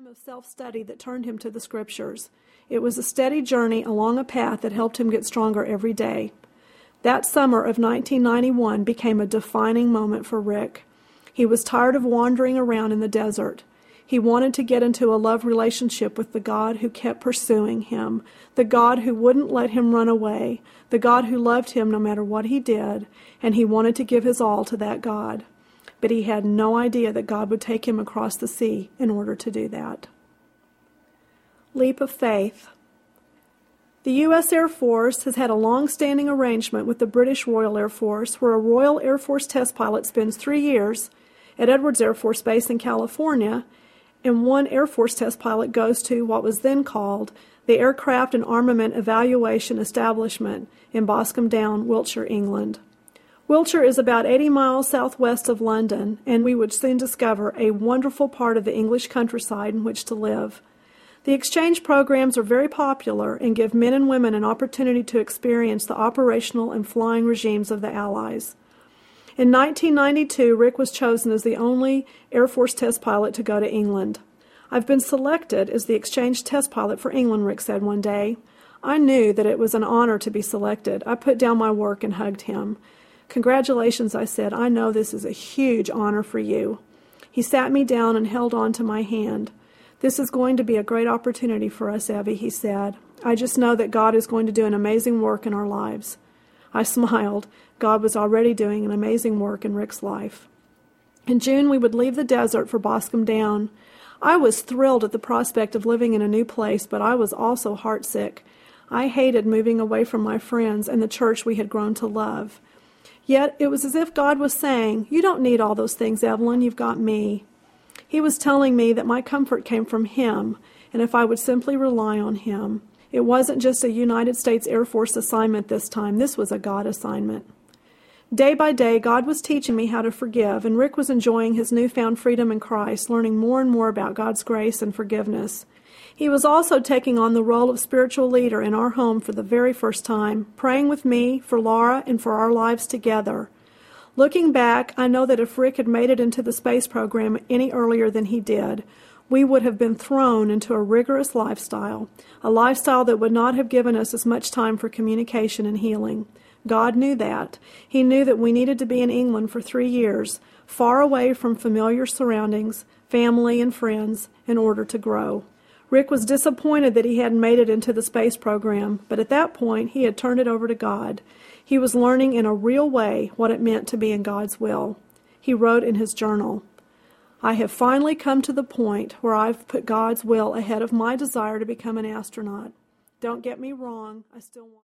time of self-study that turned him to the Scriptures. It was a steady journey along a path that helped him get stronger every day. That summer of 1991 became a defining moment for Rick. He was tired of wandering around in the desert. He wanted to get into a love relationship with the God who kept pursuing him, the God who wouldn't let him run away, the God who loved him no matter what he did, and he wanted to give his all to that God. But he had no idea that God would take him across the sea in order to do that. Leap of faith. The U.S. Air Force has had a long-standing arrangement with the British Royal Air Force where a Royal Air Force test pilot spends 3 years at Edwards Air Force Base in California, and one Air Force test pilot goes to what was then called the Aircraft and Armament Evaluation Establishment in Boscombe Down, Wiltshire, England. Wiltshire is about 80 miles southwest of London, and we would soon discover a wonderful part of the English countryside in which to live. The exchange programs are very popular and give men and women an opportunity to experience the operational and flying regimes of the Allies. In 1992, Rick was chosen as the only Air Force test pilot to go to England. "I've been selected as the exchange test pilot for England," Rick said one day. I knew that it was an honor to be selected. I put down my work and hugged him. "Congratulations," I said. "I know this is a huge honor for you." He sat me down and held on to my hand. "This is going to be a great opportunity for us, Evie," he said. "I just know that God is going to do an amazing work in our lives." I smiled. God was already doing an amazing work in Rick's life. In June, we would leave the desert for Boscombe Down. I was thrilled at the prospect of living in a new place, but I was also heartsick. I hated moving away from my friends and the church we had grown to love. Yet it was as if God was saying, "You don't need all those things, Evelyn. You've got me." He was telling me that my comfort came from Him, and if I would simply rely on Him. It wasn't just a United States Air Force assignment this time. This was a God assignment. Day by day, God was teaching me how to forgive, and Rick was enjoying his newfound freedom in Christ, learning more and more about God's grace and forgiveness. He was also taking on the role of spiritual leader in our home for the very first time, praying with me, for Laura, and for our lives together. Looking back, I know that if Rick had made it into the space program any earlier than he did, we would have been thrown into a rigorous lifestyle, a lifestyle that would not have given us as much time for communication and healing. God knew that. He knew that we needed to be in England for 3 years, far away from familiar surroundings, family, and friends, in order to grow. Rick was disappointed that he hadn't made it into the space program, but at that point he had turned it over to God. He was learning in a real way what it meant to be in God's will. He wrote in his journal, "I have finally come to the point where I've put God's will ahead of my desire to become an astronaut. Don't get me wrong, I still want..."